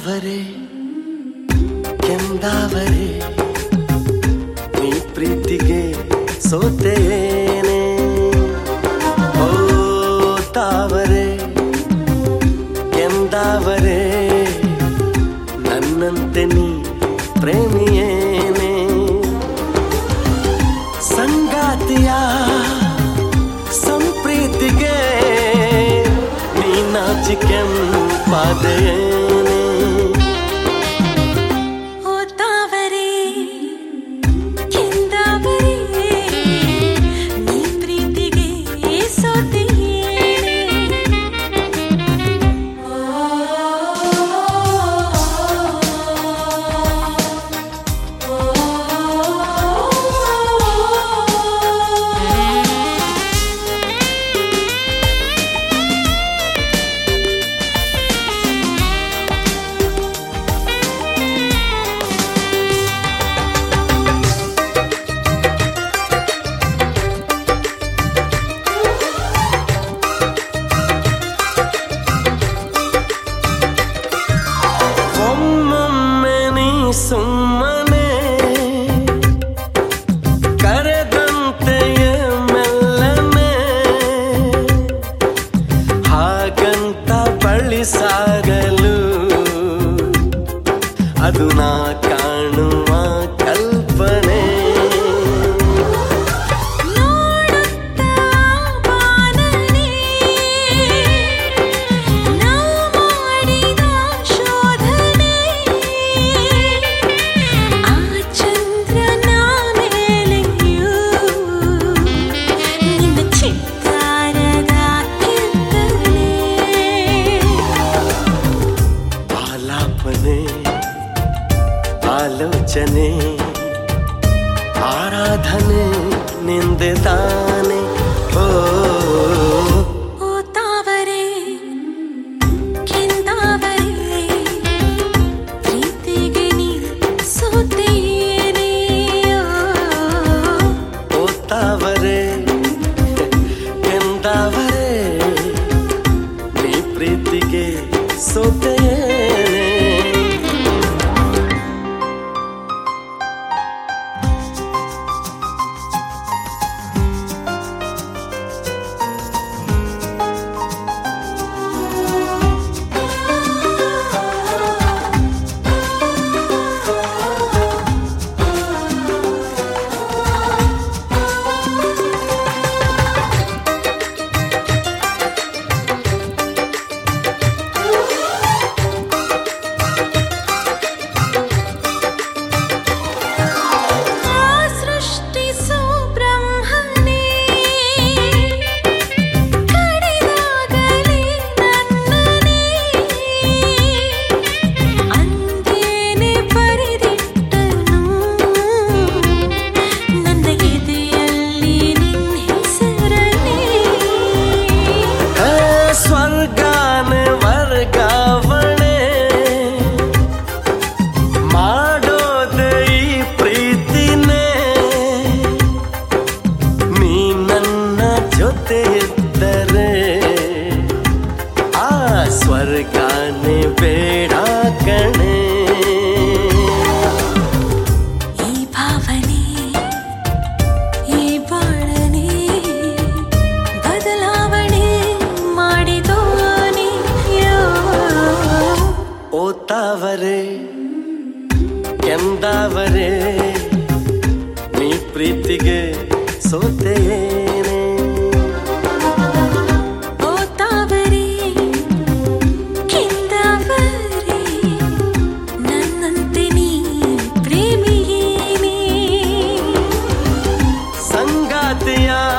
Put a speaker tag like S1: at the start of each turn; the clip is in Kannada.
S1: ತಾವರೆ ಕೆಂದಾವರೆ ನೀ ಪ್ರೀತಿಗೆ ಸೋತೇನೆ. ಓ ತಾವರೆ ಕೆಂದಾವರೆ ನನ್ನಂತೆ ನೀ ಪ್ರೇಮಿಯೇನೆ. ಸಂಗಾತಿಯ ಸಂಪ್ರೀತಿಗೆ ನೀ ನಾಚಿಕೆಂಪಾದೇನೆ. ಸುಮ್ಮನೆ ಕರೆದಂತೆಯ ಮೆಲ್ಲನೆ ಹಾಗಂತ ಬಳಿ ಸಾಗಲು ಅದು ನಾ ಕಾಣುವ ಕಲ್ಪನೆ. ಆಲೋಚನೆ ಆರಾಧನೆ ನಿಂದೆ ತಾನೆ. ಓ
S2: ತಾವರೆ ಕೆಂದಾವರೆ ಪ್ರೀತಿಗೆ ನೀ ಸೋತೇನೆ.
S1: ಓ ತಾವರೆ ಕೆಂದಾವರೆ ನೀ ಪ್ರೀತಿಗೆ ಸೋತೇನೆ. ಸ್ವರ್ಗಾನೆ ಬೇಡ ಕಣೆ.
S2: ಈ ಭಾವನೆ ಈ ಬಾಳನೆ ಬದಲಾವಣೆ ಮಾಡಿದೋನೆ.
S1: ಓ ತಾವರೆ ಕೆಂದಾವರೆ ನೀ ಪ್ರೀತಿಗೆ ಸೋತೇನೆ.
S2: ಸಂಗಾತಿಯ